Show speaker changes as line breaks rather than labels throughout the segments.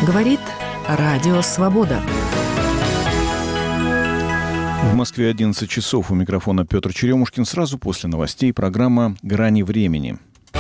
Говорит Радио Свобода.
В Москве 11 часов. У микрофона Петр Черемушкин. Сразу после новостей программа «Грани времени».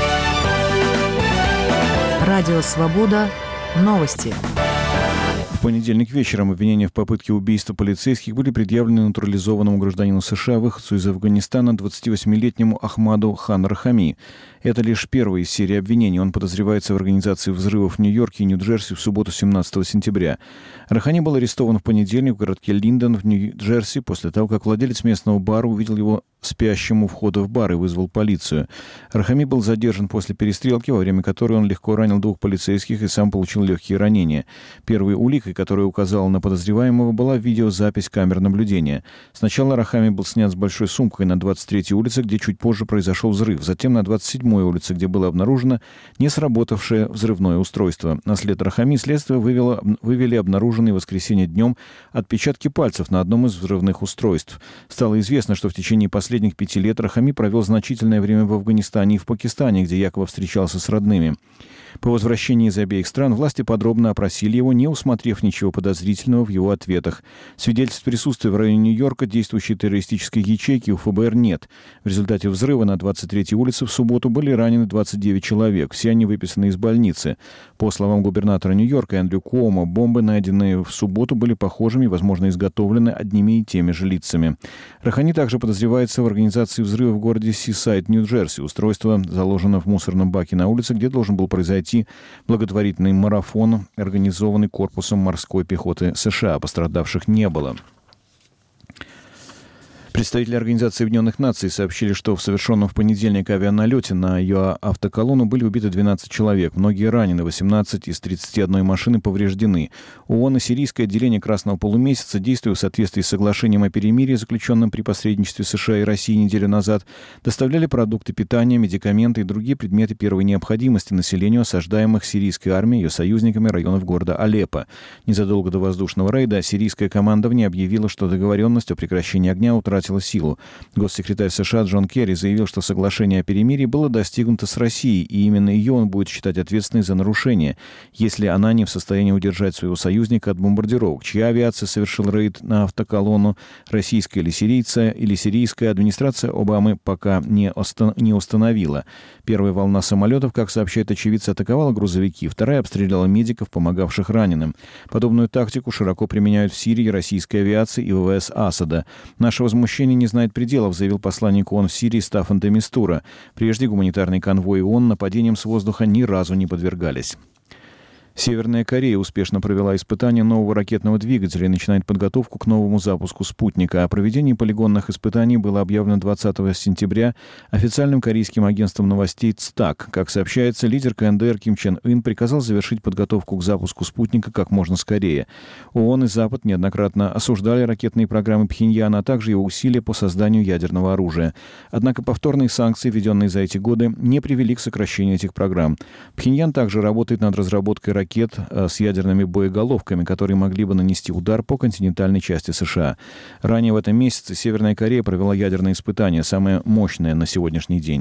Радио Свобода. Новости.
В понедельник вечером обвинения в попытке убийства полицейских были предъявлены натурализованному гражданину США, выходцу из Афганистана, 28-летнему Ахмаду Хан Рахами. Это лишь первая из серии обвинений. Он подозревается в организации взрывов в Нью-Йорке и Нью-Джерси в субботу 17 сентября. Рахами был арестован в понедельник в городке Линдон в Нью-Джерси после того, как владелец местного бара увидел его спящим у входа в бар и вызвал полицию. Рахами был задержан после перестрелки, во время которой он легко ранил 2 полицейских и сам получил легкие ранения. Первой уликой, которая указала на подозреваемого, была видеозапись камер наблюдения. Сначала Рахами был снят с большой сумкой на 23-й улице, где чуть позже произошел взрыв. Затем на 27-й улице, где было обнаружено не сработавшее взрывное устройство. На след Рахами следствие вывели обнаруженные в воскресенье днем отпечатки пальцев на одном из взрывных устройств. Стало известно, что в течение последних 5 лет Рахами провел значительное время в Афганистане и в Пакистане, где якобы встречался с родными. По возвращении из обеих стран власти подробно опросили его, не усмотрев ничего подозрительного в его ответах. Свидетельств присутствия в районе Нью-Йорка действующей террористической ячейки у ФБР нет. В результате взрыва на 23-й улице в субботу были ранены 29 человек. Все они выписаны из больницы. По словам губернатора Нью-Йорка Эндрю Куомо, бомбы, найденные в субботу, были похожими, возможно, изготовлены одними и теми же лицами. Рахани также подозревается в организации взрыва в городе Сисайд, Нью-Джерси. Устройство заложено в мусорном баке на улице, где должен был произойти благотворительный марафон, организованный корпусом морской пехоты США. Пострадавших не было. Представители Организации Объединенных Наций сообщили, что в совершенном в понедельник авианалете на ее автоколонну были убиты 12 человек. Многие ранены, 18 из 31 машины повреждены. ООН и сирийское отделение Красного полумесяца, действуя в соответствии с соглашением о перемирии, заключенным при посредничестве США и России неделю назад, доставляли продукты питания, медикаменты и другие предметы первой необходимости населению осаждаемых сирийской армией и ее союзниками районов города Алеппо. Незадолго до воздушного рейда сирийское командование объявило, что договоренность о прекращении огня утратила силу. Госсекретарь США Джон Керри заявил, что соглашение о перемирии было достигнуто с Россией, и именно ее он будет считать ответственной за нарушение, если она не в состоянии удержать своего союзника от бомбардировок. Чья авиация совершила рейд на автоколонну, российская или сирийская, администрация Обамы пока не установила. Первая волна самолетов, как сообщают очевидцы, атаковала грузовики, вторая обстреляла медиков, помогавших раненым. Подобную тактику широко применяют в Сирии российская авиация и ВВС Асада. Наше возмущение не знает пределов, заявил посланник ООН в Сирии Стаффан де Мистура. Прежде гуманитарные конвои ООН нападениям с воздуха ни разу не подвергались. Северная Корея успешно провела испытания нового ракетного двигателя и начинает подготовку к новому запуску спутника. О проведении полигонных испытаний было объявлено 20 сентября официальным корейским агентством новостей ЦТАК. Как сообщается, лидер КНДР Ким Чен Ын приказал завершить подготовку к запуску спутника как можно скорее. ООН и Запад неоднократно осуждали ракетные программы Пхеньяна, а также его усилия по созданию ядерного оружия. Однако повторные санкции, введенные за эти годы, не привели к сокращению этих программ. Пхеньян также работает над разработкой ракет с ядерными боеголовками, которые могли бы нанести удар по континентальной части США. Ранее в этом месяце Северная Корея провела ядерное испытание, самое мощное на сегодняшний день.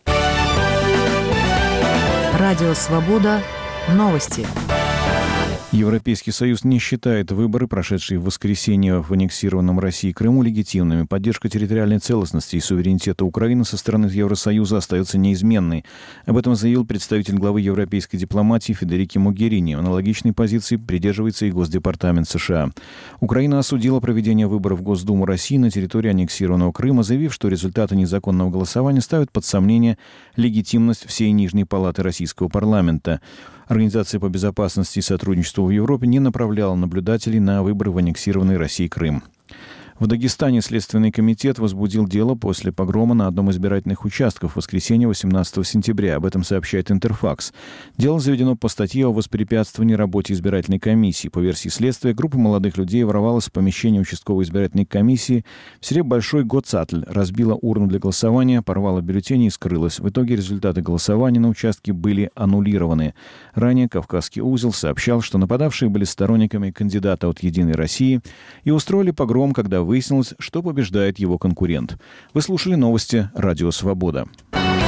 Радио Свобода. Новости.
Европейский Союз не считает выборы, прошедшие в воскресенье в аннексированном Россией Крыму, легитимными. Поддержка территориальной целостности и суверенитета Украины со стороны Евросоюза остается неизменной. Об этом заявил представитель главы европейской дипломатии Федерико Могерини. Аналогичной позиции придерживается и Госдепартамент США. Украина осудила проведение выборов в Госдуму России на территории аннексированного Крыма, заявив, что результаты незаконного голосования ставят под сомнение легитимность всей Нижней палаты российского парламента. Организация по безопасности и сотрудничеству в Европе не направляла наблюдателей на выборы в аннексированный Россией Крым. В Дагестане Следственный комитет возбудил дело после погрома на одном из избирательных участков в воскресенье 18 сентября. Об этом сообщает Интерфакс. Дело заведено по статье о воспрепятствовании работе избирательной комиссии. По версии следствия, группа молодых людей ворвалась в помещение участковой избирательной комиссии в селе Большой Гоцатль, разбила урну для голосования, порвала бюллетени и скрылась. В итоге результаты голосования на участке были аннулированы. Ранее Кавказский узел сообщал, что нападавшие были сторонниками кандидата от «Единой России» и устроили погром, когда выяснилось, что побеждает его конкурент. Вы слушали новости «Радио Свобода».